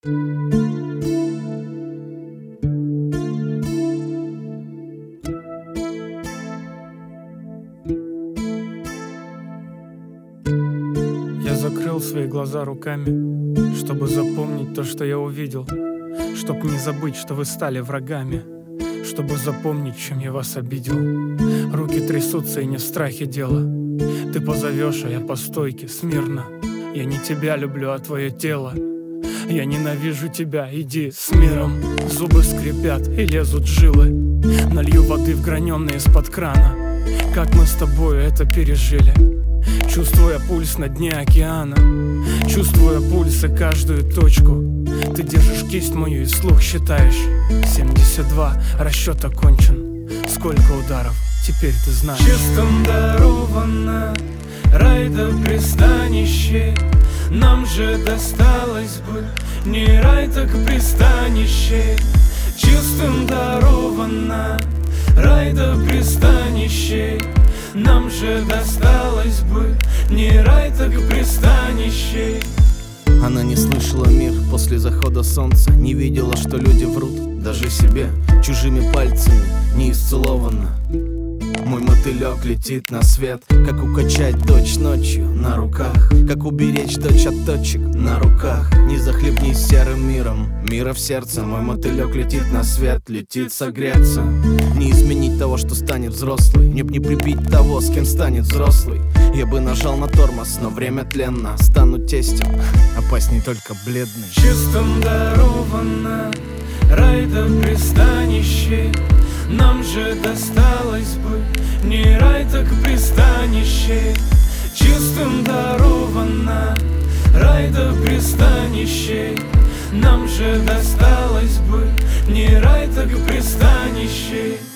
Я закрыл свои глаза руками, чтобы запомнить то, что я увидел, чтоб не забыть, что вы стали врагами, чтобы запомнить, чем я вас обидел. Руки трясутся, и не в страхе дело. Ты позовешь, а я по стойке, смирно. Я не тебя люблю, а твое тело. Я ненавижу тебя, иди с миром. Зубы скрипят и лезут жилы. Налью воды в граненые из-под крана. Как мы с тобою это пережили, чувствуя пульс на дне океана, чувствуя пульс и каждую точку. Ты держишь кисть мою и слух считаешь. 72, расчет окончен. Сколько ударов, теперь ты знаешь. Чувством даровано рай до пристанище. Нам же досталось бы не рай, так пристанище. Чувством даровано рай до пристанище. Нам же досталось бы не рай, так пристанище. Она не слышала мир после захода солнца, не видела, что люди врут даже себе. Чужими пальцами не исцелована. Мой мотылек летит на свет. Как укачать дочь ночью на руках, как уберечь дочь от точек на руках. Не захлебнись серым миром, мира в сердце. Мой мотылек летит на свет, летит согреться. Не изменить того, что станет взрослый. Мне б не прибить того, с кем станет взрослый. Я бы нажал на тормоз, но время тленно. Стану тестем, опасней только бледный. Чувством даровано рай до пристанище. Нам же досталось бы не рай, так пристанище. Чувством даровано рай до пристанище. Нам же досталось бы не рай, так пристанище.